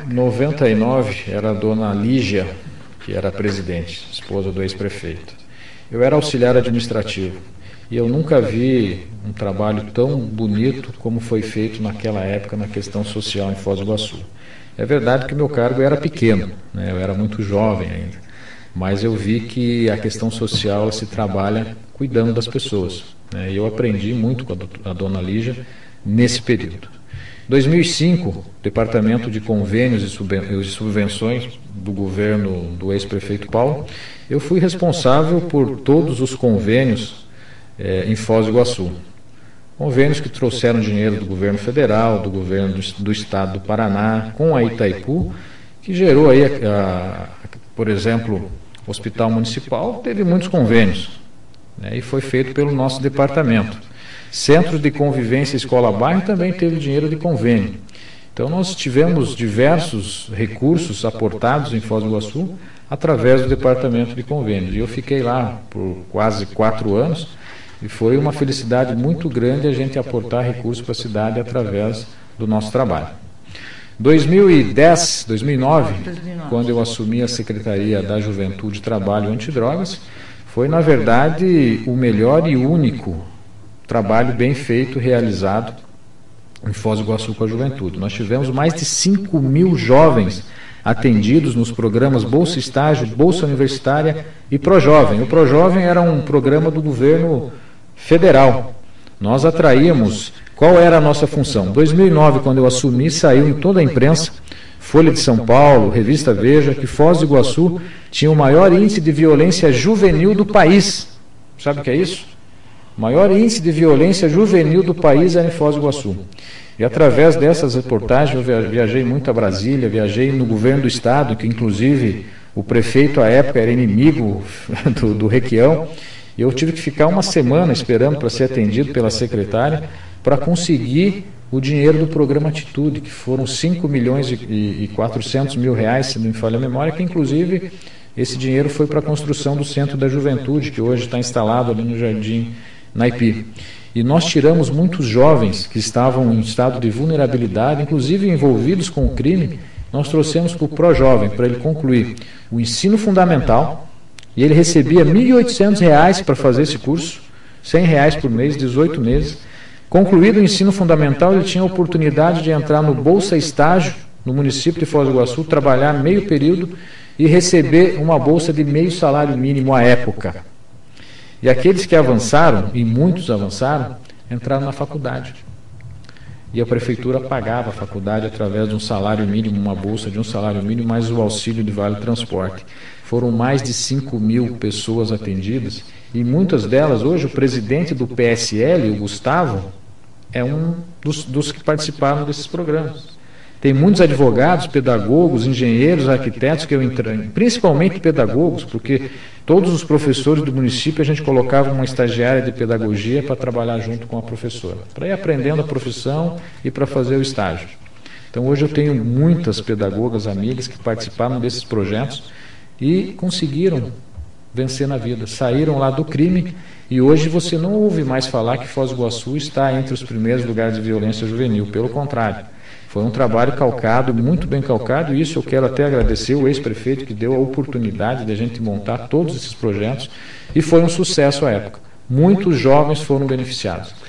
Em 99 era a dona Lígia, que era a presidente, esposa do ex-prefeito. Eu era auxiliar administrativo e eu nunca vi um trabalho tão bonito como foi feito naquela época na questão social em Foz do Iguaçu. É verdade que o meu cargo era pequeno, né? Eu era muito jovem ainda, mas eu vi que a questão social ela se trabalha cuidando das pessoas, né? E eu aprendi muito com a dona Lígia nesse período. Em 2005, o Departamento de Convênios e Subvenções do governo do ex-prefeito Paulo, eu fui responsável por todos os convênios em Foz do Iguaçu. Convênios que trouxeram dinheiro do governo federal, do governo do estado do Paraná, com a Itaipu, que gerou aí, por exemplo, o Hospital Municipal teve muitos convênios, né, e foi feito pelo nosso departamento. Centros de Convivência Escola-Bairro também teve dinheiro de convênio. Então nós tivemos diversos recursos aportados em Foz do Iguaçu através do departamento de convênios. E eu fiquei lá por quase 4 anos e foi uma felicidade muito grande a gente aportar recursos para a cidade através do nosso trabalho. 2009, quando eu assumi a Secretaria da Juventude, Trabalho e Antidrogas, foi na verdade o melhor e único trabalho bem feito, realizado em Foz do Iguaçu com a juventude. Nós tivemos mais de 5.000 jovens atendidos nos programas Bolsa Estágio, Bolsa Universitária e ProJovem. O ProJovem era um programa do governo federal. Nós atraímos, qual era a nossa função? Em 2009, quando eu assumi, saiu em toda a imprensa, Folha de São Paulo, Revista Veja, que Foz do Iguaçu tinha o maior índice de violência juvenil do país. Sabe o que é isso? O maior índice de violência juvenil do país é em Foz do Iguaçu. E através dessas reportagens eu viajei muito a Brasília, viajei no governo do estado, que inclusive o prefeito à época era inimigo do Requião, e eu tive que ficar uma semana esperando para ser atendido pela secretária para conseguir o dinheiro do programa Atitude, que foram 5 milhões e 400 mil reais, se não me falha a memória, que inclusive esse dinheiro foi para a construção do Centro da Juventude, que hoje está instalado ali no Jardim Naipi. E nós tiramos muitos jovens que estavam em estado de vulnerabilidade, inclusive envolvidos com o crime, nós trouxemos para o ProJovem, para ele concluir o ensino fundamental, e ele recebia R$ 1.800 para fazer esse curso, R$ 100 por mês, 18 meses. Concluído o ensino fundamental, ele tinha a oportunidade de entrar no Bolsa Estágio, no município de Foz do Iguaçu, trabalhar meio período e receber uma bolsa de meio salário mínimo à época. E aqueles que avançaram, e muitos avançaram, entraram na faculdade. E a prefeitura pagava a faculdade através de um salário mínimo, uma bolsa de um salário mínimo, mais o auxílio de vale transporte. Foram mais de 5.000 pessoas atendidas, e muitas delas, hoje, o presidente do PSL, o Gustavo, é um dos que participaram desses programas. Tem muitos advogados, pedagogos, engenheiros, arquitetos que eu entrei, principalmente pedagogos, porque todos os professores do município a gente colocava uma estagiária de pedagogia para trabalhar junto com a professora, para ir aprendendo a profissão e para fazer o estágio. Então hoje eu tenho muitas pedagogas amigas que participaram desses projetos e conseguiram vencer na vida, saíram lá do crime e hoje você não ouve mais falar que Foz do Iguaçu está entre os primeiros lugares de violência juvenil, pelo contrário. Foi um trabalho calcado, muito bem calcado, e isso eu quero até agradecer o ex-prefeito que deu a oportunidade de a gente montar todos esses projetos, e foi um sucesso à época. Muitos jovens foram beneficiados.